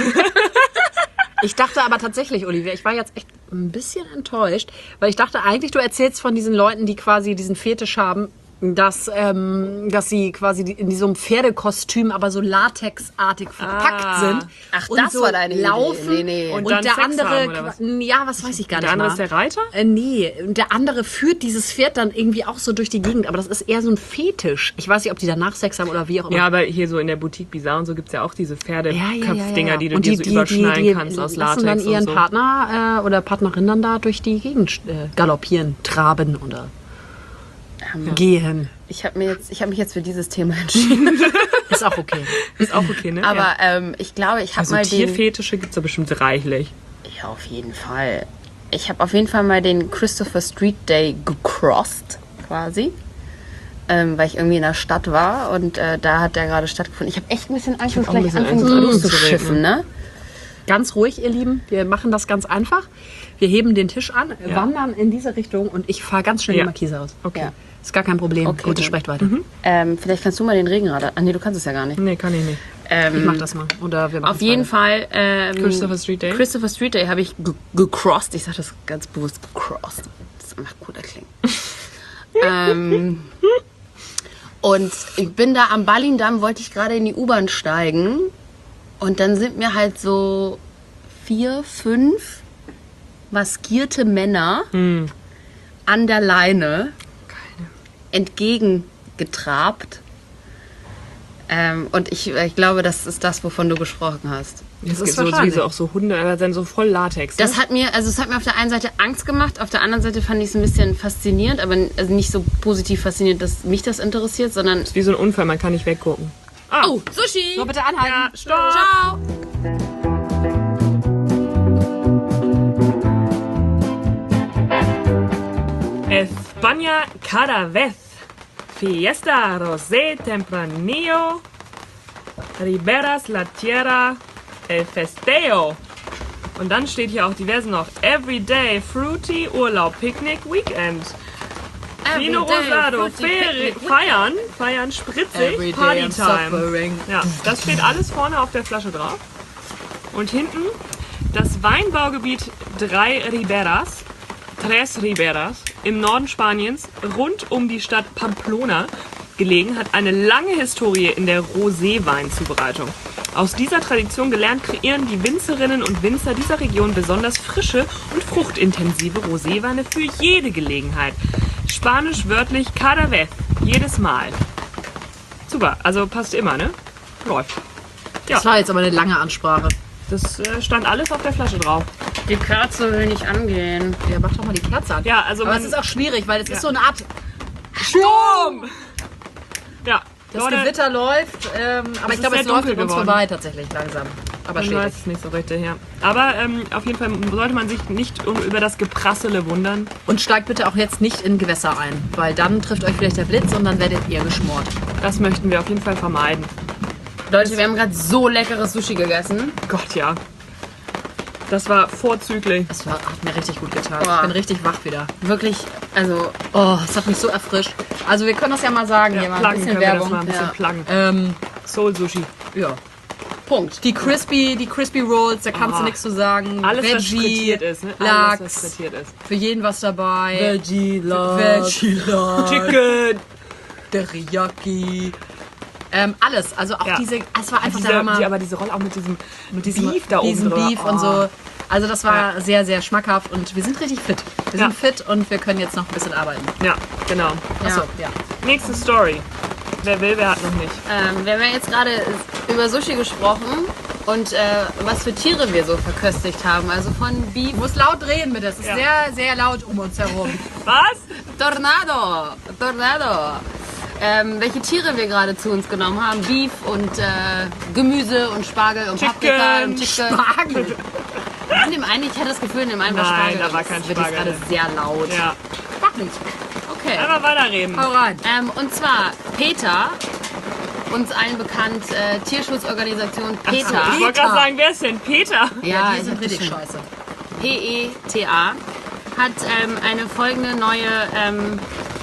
Ich dachte aber tatsächlich, Olivia, ich war jetzt echt ein bisschen enttäuscht, weil ich dachte eigentlich, du erzählst von diesen Leuten, die quasi diesen Fetisch haben, dass, ähm, dass sie quasi in diesem Pferdekostüm aber so latexartig verpackt Ah. sind. Ach, und das so war deine Idee. laufen. Nee, nee. Und, Und dann der Sex andere, haben, oder was? ja, was weiß ich gar Der nicht andere mal. ist der Reiter? Äh, nee, und der andere führt dieses Pferd dann irgendwie auch so durch die Gegend, aber das ist eher so ein Fetisch. Ich weiß nicht, ob die danach Sex haben oder wie auch immer. Ja, aber hier so in der Boutique Bizarre und so gibt's ja auch diese Pferdeköpfdinger, die du Und dir so überschneiden die kannst aus lassen Latex dann ihren und so. Partner äh, oder Partnerin dann da durch die Gegend äh, galoppieren, traben oder gehen. Ich habe mir jetzt, ich habe mich jetzt für dieses Thema entschieden. Ist auch okay. Ist auch okay, ne? Aber ja. ähm, ich glaube, ich habe Also mal den. Tierfetische gibt's da bestimmt reichlich. Ja, auf jeden Fall. Ich habe auf jeden Fall mal den Christopher Street Day gecrossed, quasi. Ähm, weil ich irgendwie in der Stadt war und äh, da hat der gerade stattgefunden. Ich habe echt ein bisschen Angst, dass auch ein gleich bisschen anfängt Angst, loszuschiffen, ne? Ganz ruhig, ihr Lieben. Wir machen das ganz einfach. Wir heben den Tisch an, Ja. wandern in diese Richtung und ich fahre ganz schnell Ja. die Markise aus. Okay. Ja. Ist gar kein Problem. Okay, Gute, dann. sprecht weiter. Ähm, vielleicht kannst du mal den Regenradar. Ah, nee, du kannst es ja gar nicht. Nee, kann ich nicht. Ähm, Ich mach das mal. Oder wir machen Auf jeden Fall. Ähm, Christopher Street Day? Christopher Street Day habe ich ge- gecrossed. Ich sage das ganz bewusst gecrossed. Das macht guter klingen. ähm, und ich bin da am Ballindamm, wollte ich gerade in die U-Bahn steigen. Und dann sind mir halt so vier, fünf maskierte Männer an der Leine entgegengetrabt. Ähm, und ich, ich glaube, das ist das, wovon du gesprochen hast. Das ist ist so, wahrscheinlich. sowieso auch so Hunde, aber dann so voll Latex. Ne? Das hat mir, also es hat mir auf der einen Seite Angst gemacht, auf der anderen Seite fand ich es ein bisschen faszinierend, aber also nicht so positiv faszinierend, dass mich das interessiert, sondern ist wie so ein Unfall, man kann nicht weggucken. Ah, oh, Sushi! So, bitte anhalten. ja, stopp! Ciao! España cada vez. Fiesta Rosé Tempranillo. Riberas La Tierra. El Festeo. Und dann steht hier auch diverse noch. Everyday Fruity Urlaub Picknick Weekend. Vino Rosado. Feri- Feiern. Feiern spritzig. Partytime. Ja, das steht alles vorne auf der Flasche drauf. Und hinten das Weinbaugebiet Drei Riberas, Tres Riberas, im Norden Spaniens, rund um die Stadt Pamplona gelegen, hat eine lange Historie in der Rosé-Weinzubereitung. Aus dieser Tradition gelernt kreieren die Winzerinnen und Winzer dieser Region besonders frische und fruchtintensive Roséweine für jede Gelegenheit. Spanisch wörtlich cada vez, jedes Mal. Super, also passt immer, ne? Läuft. Ja, Das war jetzt aber eine lange Ansprache. das äh, stand alles auf der Flasche drauf. Die Kerze will nicht angehen. Ja, mach doch mal die Kerze an. Ja, also aber man- es ist auch schwierig, weil es Ja. ist so eine Art Sturm! Ja, Das Leute, Gewitter läuft, ähm, aber ich ist glaube, sehr es läuft dunkel an uns geworden. vorbei tatsächlich langsam. aber Man stetig. weiß es nicht so richtig, ja. Aber ähm, auf jeden Fall sollte man sich nicht um, über das Geprassele wundern. Und steigt bitte auch jetzt nicht in Gewässer ein, weil dann trifft euch vielleicht der Blitz und dann werdet ihr geschmort. Das möchten wir auf jeden Fall vermeiden. Leute, wir haben gerade so leckeres Sushi gegessen. Gott, ja. Das war vorzüglich. Das war, hat mir richtig gut getan. Boah. Ich bin richtig wach wieder. Wirklich, also, Oh, es hat mich so erfrischt. Also wir können das ja mal sagen, Ja, hier mal ein pluggen bisschen können wir das Werbung. mal ein bisschen Ja. pluggen. Ähm, Soul Sushi. ja. Punkt. Die Crispy, die Crispy Rolls, da kannst Ah. du nichts zu sagen. Alles, was Veggie, frittiert ist. Ne? Alles, Lachs, was frittiert ist. für jeden was dabei. Veggie, Veggie, Lachs, Chicken. Teriyaki. Ähm, alles, also auch Ja. diese, es war einfach Diese, der Hammer. die, aber diese Rolle auch mit diesem, mit diesem Beef da oben diesen drüber. Beef und Oh. so. Also das war sehr, sehr schmackhaft und wir sind richtig fit. Wir Ja. sind fit und wir können jetzt noch ein bisschen arbeiten. Ja, genau. Achso, ja. Nächste Story. Wer will, wer hat noch nicht. Ähm, wir haben ja jetzt gerade über Sushi gesprochen und äh, was für Tiere wir so verköstigt haben. Also von Beef, Du musst laut drehen bitte, es ist Ja. sehr, sehr laut um uns herum. Was? Tornado, Tornado. Ähm, welche Tiere wir gerade zu uns genommen haben. Beef und äh, Gemüse und Spargel und Chicken, Paprika und Chicken. Spargel. In dem einen, ich hatte das Gefühl, in dem einen war Nein, Spargel. da war kein Das wird jetzt Spargel gerade sehr laut. Ja. Mach nicht. Okay. Einfach weiterreden. Hau rein. Ähm, und zwar Peter, uns allen bekannt, äh, Tierschutzorganisation PETA. Ich wollte gerade sagen, wer ist denn Peter? Ja, die sind richtig bitteschön. scheiße. P E T A hat ähm, eine folgende neue ähm,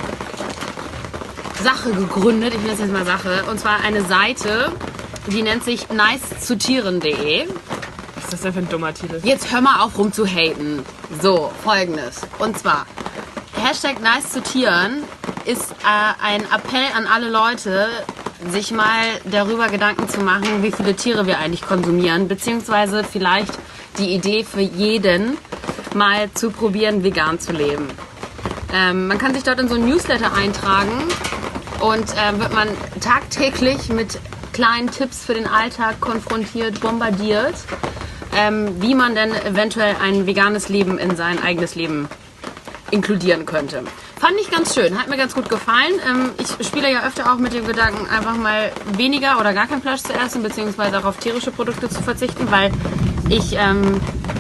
Sache gegründet. Ich nenne es jetzt mal Sache. Und zwar eine Seite, die nennt sich nice zu tieren punkt de. Was ist das denn für ein dummer Titel? Jetzt hör mal auf rum zu haten. So, folgendes. Und zwar, Hashtag nice zu Tieren ist äh, ein Appell an alle Leute, sich mal darüber Gedanken zu machen, wie viele Tiere wir eigentlich konsumieren, beziehungsweise vielleicht die Idee für jeden, mal zu probieren, vegan zu leben. Ähm, man kann sich dort in so ein Newsletter eintragen und äh, wird man tagtäglich mit kleinen Tipps für den Alltag konfrontiert, bombardiert, ähm, wie man denn eventuell ein veganes Leben in sein eigenes Leben inkludieren könnte. Fand ich ganz schön, hat mir ganz gut gefallen. Ähm, ich spiele ja öfter auch mit dem Gedanken, einfach mal weniger oder gar kein Fleisch zu essen, beziehungsweise auch auf tierische Produkte zu verzichten, weil ich ähm,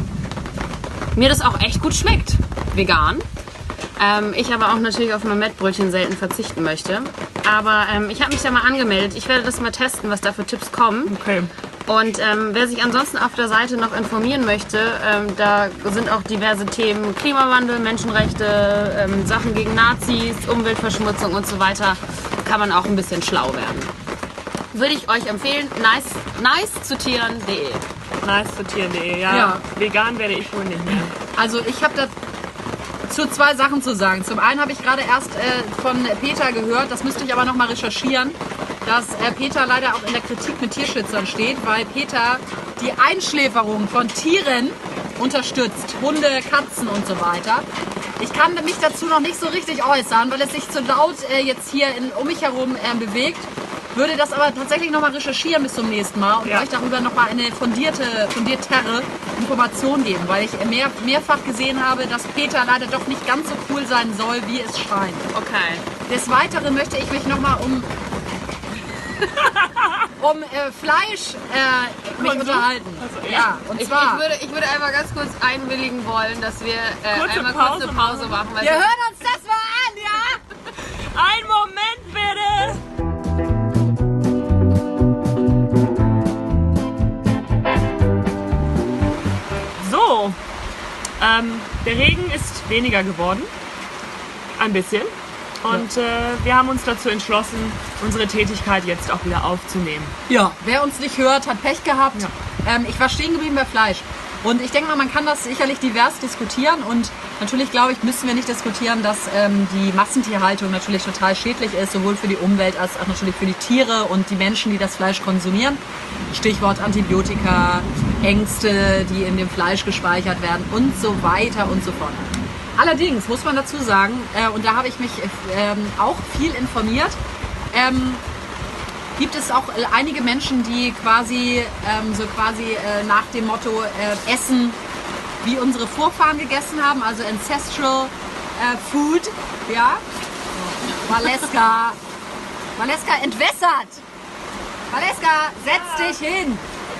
mir das auch echt gut schmeckt, vegan. Ähm, ich aber auch natürlich auf mein Mettbrötchen selten verzichten möchte. Aber ähm, ich habe mich da mal angemeldet. Ich werde das mal testen, was da für Tipps kommen. Okay. Und ähm, wer sich ansonsten auf der Seite noch informieren möchte, ähm, da sind auch diverse Themen: Klimawandel, Menschenrechte, ähm, Sachen gegen Nazis, Umweltverschmutzung und so weiter. Kann man auch ein bisschen schlau werden. Würde ich euch empfehlen, nice, nice zu tieren punkt de. nice zu tieren punkt de. Ja. Ja. Vegan werde ich wohl nicht mehr. Also ich habe dazu zwei Sachen zu sagen. Zum einen habe ich gerade erst äh, von Peter gehört, das müsste ich aber noch mal recherchieren, dass äh, Peter leider auch in der Kritik mit Tierschützern steht, weil Peter die Einschläferung von Tieren unterstützt. Hunde, Katzen und so weiter. Ich kann mich dazu noch nicht so richtig äußern, weil es sich zu laut äh, jetzt hier in, um mich herum äh, bewegt. Würde das aber tatsächlich noch mal recherchieren bis zum nächsten Mal und Ja. euch darüber noch mal eine fundierte, fundiertere Information geben, weil ich mehr, mehrfach gesehen habe, dass Peter leider doch nicht ganz so cool sein soll, wie es scheint. Okay. Des Weiteren möchte ich mich noch mal um um äh, Fleisch äh, mich Konsum? unterhalten. Also, ja, und Ich, ich, zwar. würde, ich würde einmal ganz kurz einwilligen wollen, dass wir äh, Kurze einmal Pause kurz eine Pause machen. Weil Wir hören uns das mal an, ja? Ein Moment bitte! So, ähm, der Regen ist weniger geworden. Ein bisschen. Und äh, wir haben uns dazu entschlossen, unsere Tätigkeit jetzt auch wieder aufzunehmen. Ja. Wer uns nicht hört, hat Pech gehabt. Ähm, ich war stehen geblieben bei Fleisch. Und ich denke mal, man kann das sicherlich divers diskutieren. Und natürlich, glaube ich, müssen wir nicht diskutieren, dass ähm, die Massentierhaltung natürlich total schädlich ist, sowohl für die Umwelt als auch natürlich für die Tiere und die Menschen, die das Fleisch konsumieren. Stichwort Antibiotika, Ängste, die in dem Fleisch gespeichert werden und so weiter und so fort. Allerdings muss man dazu sagen, äh, und da habe ich mich ähm, auch viel informiert, ähm, gibt es auch äh, einige Menschen, die quasi ähm, so quasi äh, nach dem Motto äh, essen, wie unsere Vorfahren gegessen haben, also Ancestral äh, Food, ja. Valeska, Valeska entwässert. Valeska, setz dich hin.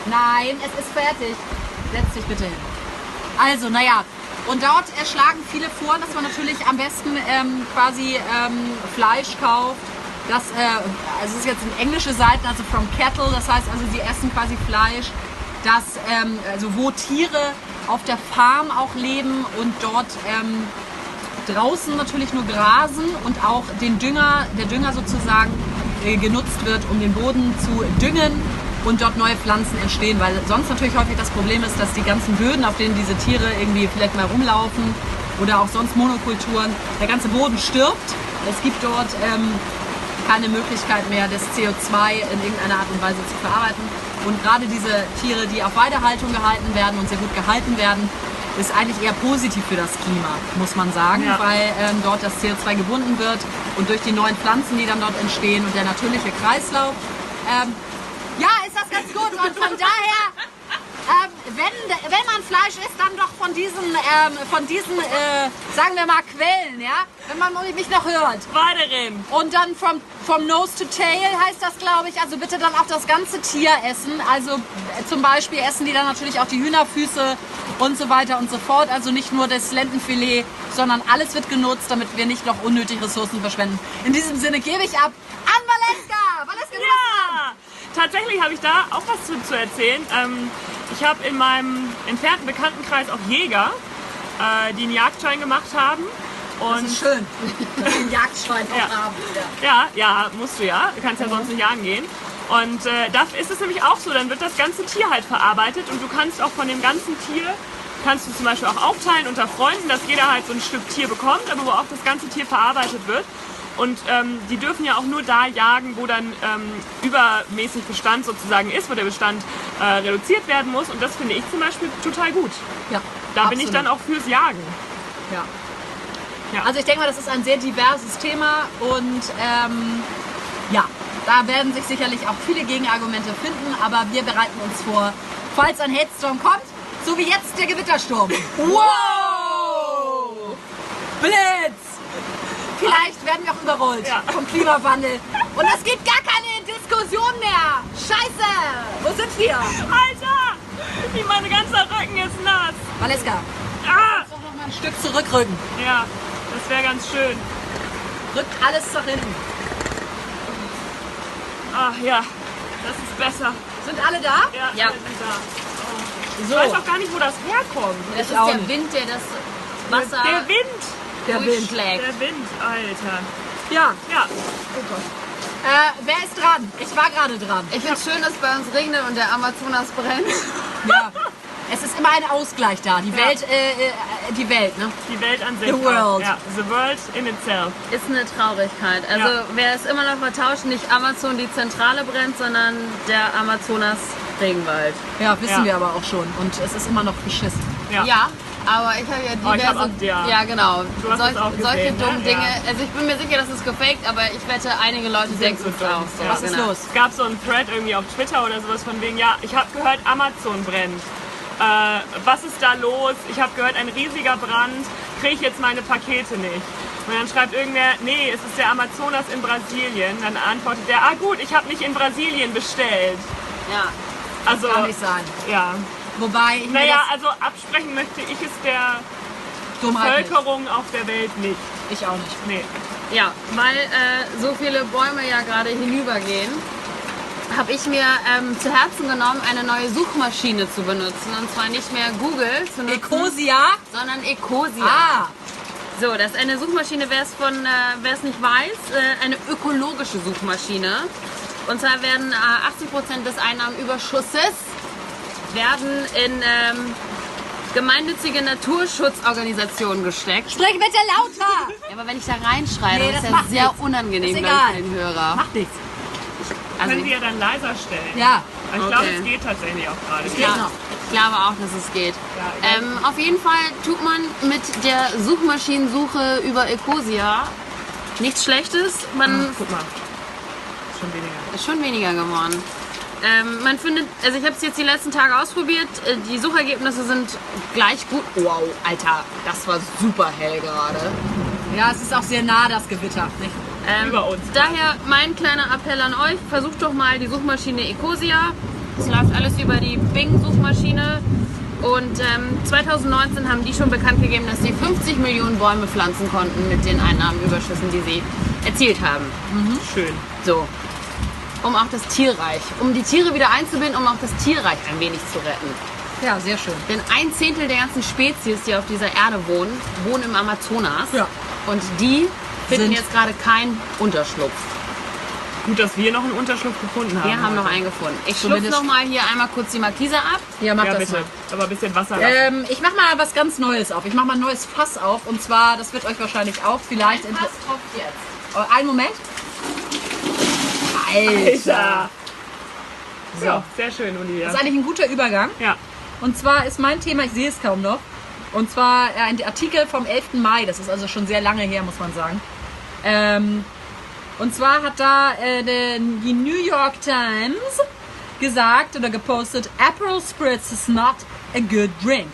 Nein, es ist fertig. Setz dich bitte hin. Also, naja, und dort erschlagen viele vor, dass man natürlich am besten ähm, quasi ähm, Fleisch kauft. Das, äh, also es ist jetzt in englische Seiten, also from cattle, das heißt also, sie essen quasi Fleisch, das, ähm, also wo Tiere auf der Farm auch leben und dort ähm, draußen natürlich nur grasen und auch den Dünger, der Dünger sozusagen äh, genutzt wird, um den Boden zu düngen und dort neue Pflanzen entstehen, weil sonst natürlich häufig das Problem ist, dass die ganzen Böden, auf denen diese Tiere irgendwie vielleicht mal rumlaufen oder auch sonst Monokulturen, der ganze Boden stirbt. Es gibt dort ähm, keine Möglichkeit mehr, das C O zwei in irgendeiner Art und Weise zu verarbeiten. Und gerade diese Tiere, die auf Weidehaltung gehalten werden und sehr gut gehalten werden, ist eigentlich eher positiv für das Klima, muss man sagen, Ja. weil ähm, dort das C O zwei gebunden wird und durch die neuen Pflanzen, die dann dort entstehen und der natürliche Kreislauf. Ähm, ja, ist das ganz gut und von daher, ähm, wenn, wenn man Fleisch isst, dann doch von diesen, ähm, von diesen äh, sagen wir mal, Quellen, ja, wenn man mich noch hört. Weiterhin. Und dann from, from nose to tail heißt das, glaube ich. Also bitte dann auch das ganze Tier essen. Also äh, zum Beispiel essen die dann natürlich auch die Hühnerfüße und so weiter und so fort. Also nicht nur das Lendenfilet, sondern alles wird genutzt, damit wir nicht noch unnötig Ressourcen verschwenden. In diesem Sinne gebe ich ab an Valeska. Valeska, du Ja! Tatsächlich habe ich da auch was zu, zu erzählen. Ähm, ich habe in meinem entfernten Bekanntenkreis auch Jäger, äh, die einen Jagdschein gemacht haben. Und Das ist schön, dass wir einen Jagdschein auch Ja. haben. Ja. Ja, ja, musst du ja. Du kannst ja sonst nicht jagen gehen. Und äh, da ist es nämlich auch so, dann wird das ganze Tier halt verarbeitet und du kannst auch von dem ganzen Tier, kannst du zum Beispiel auch aufteilen unter Freunden, dass jeder halt so ein Stück Tier bekommt, aber wo auch das ganze Tier verarbeitet wird. Und ähm, die dürfen ja auch nur da jagen, wo dann ähm, übermäßig Bestand sozusagen ist, wo der Bestand äh, reduziert werden muss. Und das finde ich zum Beispiel total gut. Ja, Da bin ich absolut. dann auch fürs Jagen. Ja. Ja. Also ich denke mal, das ist ein sehr diverses Thema und ähm, ja, da werden sich sicherlich auch viele Gegenargumente finden, aber wir bereiten uns vor, falls ein Hatstorm kommt, so wie jetzt der Gewittersturm. Wow! Blitz! Vielleicht werden wir auch überrollt Ja. vom Klimawandel und es gibt gar keine Diskussion mehr. Scheiße! Wo sind wir? Alter! Wie mein ganzer Rücken ist nass. Valeska, Ah! doch noch mal ein Stück zurückrücken. Ja, das wäre ganz schön. Rückt alles nach hinten. Ach ja, das ist besser. Sind alle da? Ja, Ja. wir sind da. Ich So. weiß auch gar nicht, wo das herkommt. Das Ich ist auch der nicht. Wind, der das Wasser Der Wind. Der Wind. durchschlägt. Der Wind, Alter. Ja. Ja, Äh, wer ist dran? Ich war gerade dran. Ich finde es schön, dass bei uns regnet und der Amazonas brennt. Ja. Es ist immer ein Ausgleich da. Die Ja. Welt, äh, äh, die Welt, ne? die Welt an sich. The world. Ja, the world in itself. Ist eine Traurigkeit. Also Ja. wer es immer noch vertauscht, nicht Amazon die Zentrale brennt, sondern der Amazonas Regenwald. Ja, wissen Ja. wir aber auch schon. Und es ist immer noch beschissen. Ja. Ja, aber ich habe ja Oh, ich diverse... hab auch- ja. ja, genau. Du hast Solch, es auch solche gesehen, ne? dummen Dinge. Ja. Also ich bin mir sicher, das ist gefaked, aber ich wette, einige Leute denken so es dumm. auch. So, Ja. Was ist genau. los? Es gab so einen Thread irgendwie auf Twitter oder sowas von wegen, ja, ich habe gehört, Amazon brennt. Äh, was ist da los? Ich habe gehört, ein riesiger Brand. Kriege ich jetzt meine Pakete nicht? Und dann schreibt irgendwer, nee, es ist der Amazonas in Brasilien. Dann antwortet der, ah gut, ich habe nicht in Brasilien bestellt. Ja. Also, Kann nicht sein. ja. Wobei ich mir Naja, das also absprechen möchte ich es der Dummheit nicht. Bevölkerung auf der Welt nicht. Ich auch nicht. Nee. Ja, weil äh, so viele Bäume ja gerade hinübergehen, habe ich mir ähm, zu Herzen genommen, eine neue Suchmaschine zu benutzen. Und zwar nicht mehr Google zu nutzen, Ecosia? sondern Ecosia. Ah, So, das ist eine Suchmaschine, wer es von, äh, wer es nicht weiß, äh, eine ökologische Suchmaschine. Und zwar werden äh, achtzig Prozent des Einnahmenüberschusses werden in ähm, gemeinnützige Naturschutzorganisationen gesteckt. sprich bitte lauter! Ja, aber wenn ich da reinschreie, Nee, dann das ist ja macht sehr nichts. unangenehm Ist glaub ich, egal. für den Hörer. Macht nichts. Also, Können Sie ja dann leiser stellen. Ja, Aber ich glaube, Okay. es geht tatsächlich auch gerade. geht ja, noch. ich glaube auch, dass es geht. Ja, egal. Ähm, auf jeden Fall tut man mit der Suchmaschinensuche über Ecosia nichts Schlechtes. Man Guck mal. Ist schon weniger. ist schon weniger geworden. Ähm, man findet, also ich habe es jetzt die letzten Tage ausprobiert. äh, Die Suchergebnisse sind gleich gut. Wow, Alter, das war super hell gerade. Ja, es ist auch sehr nah, das Gewitter. Nicht? Ähm, Über uns. Daher mein kleiner Appell an euch, versucht doch mal die Suchmaschine Ecosia. Es läuft alles über die Bing-Suchmaschine. Und ähm, zwanzig neunzehn haben die schon bekannt gegeben, dass sie fünfzig Millionen Bäume pflanzen konnten mit den Einnahmenüberschüssen, die sie erzielt haben. Schön. So. Um auch das Tierreich, um die Tiere wieder einzubinden, um auch das Tierreich ein wenig zu retten. Ja, sehr schön. Denn ein Zehntel der ganzen Spezies, die auf dieser Erde wohnen, wohnen im Amazonas. Ja. Und die finden Sind- jetzt gerade keinen Unterschlupf. Gut, dass wir noch einen Unterschlupf gefunden haben. Wir haben noch heute. einen gefunden. Ich schlupfe Zumindest- noch mal hier einmal kurz die Markise ab. Ja, mach Ja, das bitte. mal. Aber ein bisschen Wasser lassen. Ähm, ich mach mal was ganz Neues auf. Ich mach mal ein neues Fass auf. Und zwar, das wird euch wahrscheinlich auch vielleicht... inter- tropft jetzt. Oh, einen Moment. Alter. So. Ja, sehr schön, Olivia. Das ist eigentlich ein guter Übergang. Ja. Und zwar ist mein Thema, ich sehe es kaum noch, und zwar äh, ein Artikel vom elften Mai, das ist also schon sehr lange her, muss man sagen. Ähm, und zwar hat da äh, de, die New York Times gesagt oder gepostet, Aperol Spritz is not a good drink.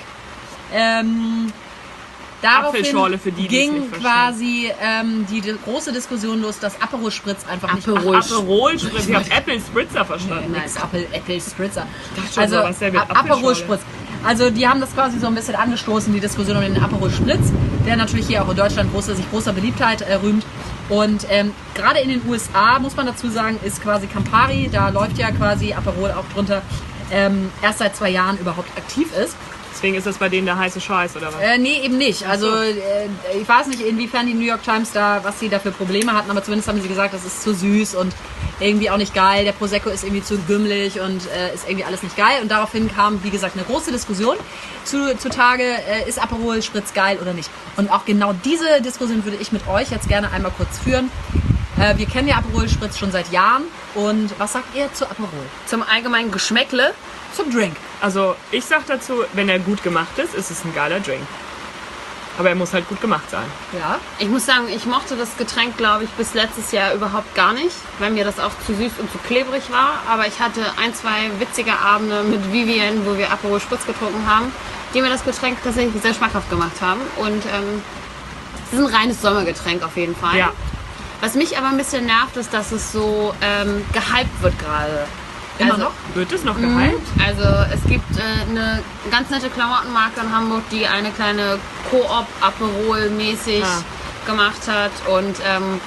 Ähm, Apfelschorle für die, die es ging nicht verstehen. quasi ähm, die, die große Diskussion los, dass Aperol Spritz einfach nicht Aperol Aperol Spritz. Ich habe Apple Spritzer verstanden. Nix, Apple, Apple Spritzer. dachte schon, Also so was der mit A- Aperol Apfelschorle. Spritz. Also die haben das quasi so ein bisschen angestoßen, die Diskussion um den Aperol Spritz, der natürlich hier auch in Deutschland große, sich großer Beliebtheit äh, rühmt. Und ähm, gerade in den U S A, muss man dazu sagen, ist quasi Campari, da läuft ja quasi Aperol auch drunter, ähm, erst seit zwei Jahren überhaupt aktiv ist. Deswegen ist das bei denen der heiße Scheiß, oder was? Äh, nee, eben nicht. Also äh, ich weiß nicht, inwiefern die New York Times da, was sie da für Probleme hatten, aber zumindest haben sie gesagt, das ist zu süß und irgendwie auch nicht geil. Der Prosecco ist irgendwie zu gümmelig und äh, ist irgendwie alles nicht geil. Und daraufhin kam, wie gesagt, eine große Diskussion zu, zutage, äh, ist Aperol Spritz geil oder nicht. Und auch genau diese Diskussion würde ich mit euch jetzt gerne einmal kurz führen. Äh, wir kennen ja Aperol Spritz schon seit Jahren. Und was sagt ihr zu Aperol? Zum allgemeinen Geschmäckle. Zum Drink. Also ich sag dazu, wenn er gut gemacht ist, ist es ein geiler Drink. Aber er muss halt gut gemacht sein. Ja. Ich muss sagen, ich mochte das Getränk, glaube ich, bis letztes Jahr überhaupt gar nicht, weil mir das auch zu süß und zu klebrig war. Aber ich hatte ein, zwei witzige Abende mit Vivian, wo wir Aperol Spritz getrunken haben, die mir das Getränk tatsächlich sehr schmackhaft gemacht haben. Und ähm, es ist ein reines Sommergetränk auf jeden Fall. Ja. Was mich aber ein bisschen nervt, ist, dass es so ähm, gehypt wird gerade. Immer Also- noch? Wird es noch gehypt? Also es gibt äh, eine ganz nette Klamottenmarke in Hamburg, die eine kleine Koop Aperol mäßig Ah. gemacht hat und ähm,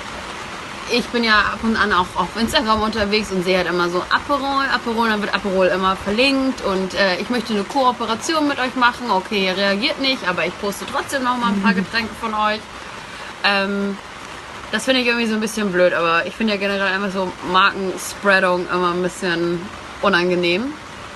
ich bin ja ab und an auch auf Instagram unterwegs und sehe halt immer so Aperol, Aperol, dann wird Aperol immer verlinkt und äh, ich möchte eine Kooperation mit euch machen. Okay, ihr reagiert nicht, aber ich poste trotzdem noch mal ein paar Getränke von euch. Ähm, Das finde ich irgendwie so ein bisschen blöd, aber ich finde ja generell einfach so Markenspreadung immer ein bisschen unangenehm.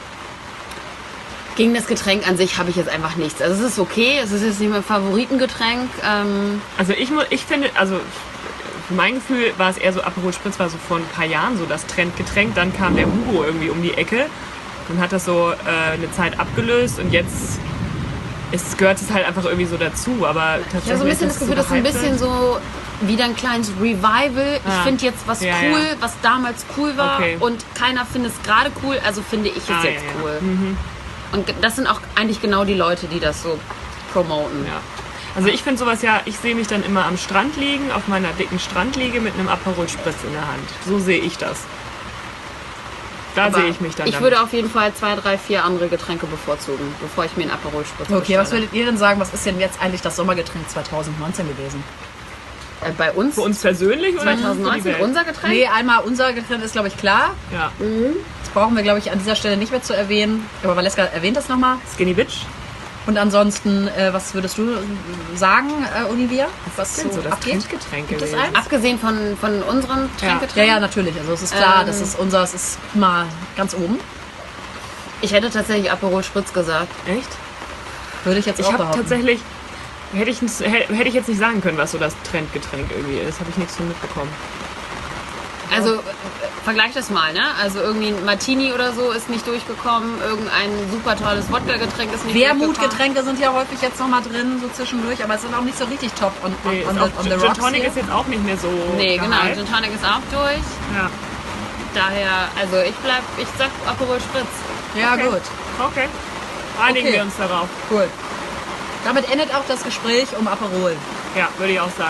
Gegen das Getränk an sich habe ich jetzt einfach nichts. Also es ist okay, es ist jetzt nicht mein Favoritengetränk. Ähm, Also ich, mu- ich finde, also für mein Gefühl war es eher so, Aperol Spritz war so vor ein paar Jahren so das Trendgetränk. Dann kam der Hugo irgendwie um die Ecke und hat das so äh, eine Zeit abgelöst und jetzt ist, gehört es halt einfach irgendwie so dazu. Aber tatsächlich ich habe so ein bisschen das Gefühl, das ist ein gehypt bisschen wird. so wieder ein kleines Revival. Ich Ah. finde jetzt was Ja, cool, ja. was damals cool war Okay. und keiner findet es gerade cool, also finde ich es Ah, jetzt ja, ja. cool. Und ge- das sind auch eigentlich genau die Leute, die das so promoten. Ja. Also ich finde sowas ja, ich sehe mich dann immer am Strand liegen, auf meiner dicken Strandliege mit einem Aperol Spritz in der Hand. So sehe ich das. Da Aber sehe ich mich dann Ich damit. würde auf jeden Fall zwei, drei, vier andere Getränke bevorzugen, bevor ich mir einen Aperol Spritz Okay, bestelle. was würdet ihr denn sagen, was ist denn jetzt eigentlich das Sommergetränk zwanzig neunzehn gewesen? Äh, bei uns, Für uns persönlich oder zwanzig für die neunzehn Welt? unser Getränk? Nee, einmal unser Getränk ist, glaube ich, klar. Ja. Das brauchen wir, glaube ich, an dieser Stelle nicht mehr zu erwähnen. Aber Valeska erwähnt das nochmal. Skinny Bitch. Und ansonsten, äh, was würdest du sagen, äh, Olivia? Was Das sind so das abgeht? Trendgetränk Gibt es gewesen. eins? Abgesehen von, von unserem Ja, Tränkgetränk? ja, natürlich. Also es ist klar, Ähm, das ist unser, es ist mal ganz oben. Ich hätte tatsächlich Aperol Spritz gesagt. Echt? Würde ich jetzt Ich auch habe behaupten. tatsächlich, hätte ich, nicht- hätte hätte ich jetzt nicht sagen können, was so das Trendgetränk irgendwie ist. Habe ich nichts von mitbekommen. Also äh, vergleich das mal, ne? Also irgendwie ein Martini oder so ist nicht durchgekommen, irgendein super tolles Wodka-Getränk ist nicht durchgekommen. Wermutgetränke sind ja häufig jetzt nochmal drin, so zwischendurch, aber es sind auch nicht so richtig top on, on, Nee, on, ist the, auch, on the Gin rocks Tonic hier. ist jetzt auch nicht mehr so Nee, genau, gehypt. Gin Tonic ist auch durch. Ja. Daher, also ich bleib, ich sag Aperol Spritz. Ja, Okay. gut, Okay. Einigen Okay. wir uns darauf. cool. Damit endet auch das Gespräch um Aperol. Ja, würde ich auch sagen.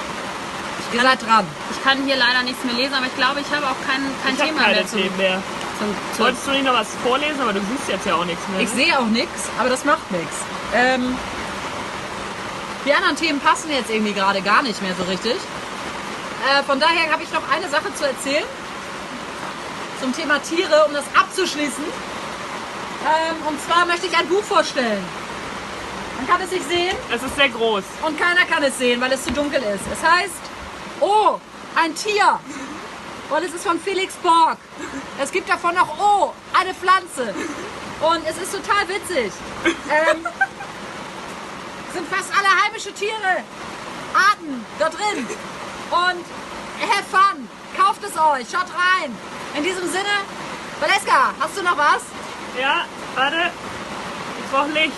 Ihr seid dran. Ich kann hier leider nichts mehr lesen, aber ich glaube, ich habe auch kein, kein Ich habe Thema keine mehr zu. Themen mehr. Zum, zum, Wolltest du nicht noch was vorlesen, aber du siehst jetzt ja auch nichts mehr. Ich ne? sehe auch nichts, aber das macht nichts. Ähm, die anderen Themen passen jetzt irgendwie gerade gar nicht mehr so richtig. Äh, von daher habe ich noch eine Sache zu erzählen. Zum Thema Tiere, um das abzuschließen. Ähm, und zwar möchte ich ein Buch vorstellen. Man kann es nicht sehen Es ist sehr groß. und keiner kann es sehen, weil es zu dunkel ist. Es heißt, oh, ein Tier. Und es ist von Felix Borg. Es gibt davon noch, oh, eine Pflanze. Und es ist total witzig. Ähm, sind fast alle heimische Tiere, Arten da drin. Und have fun. Kauft es euch, schaut rein. In diesem Sinne, Valeska, hast du noch was? Ja, warte. Ich brauche Licht.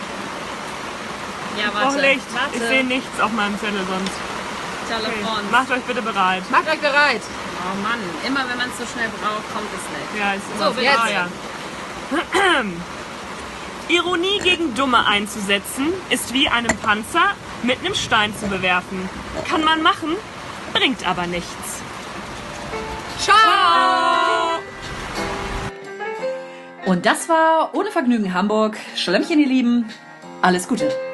ja, Ich brauche warte. Licht. Warte. Ich sehe nichts auf meinem Zettel sonst. Okay. Telefon. Macht euch bitte bereit. Macht euch bereit. Oh Mann, immer wenn man es so schnell braucht, kommt es nicht. Ja, ist So, immer jetzt. Ah, ja. Ironie gegen Dumme einzusetzen, ist wie einen Panzer mit einem Stein zu bewerfen. Kann man machen, bringt aber nichts. Ciao. Und das war Ohne Vergnügen Hamburg. Schlemmchen, ihr Lieben. Alles Gute.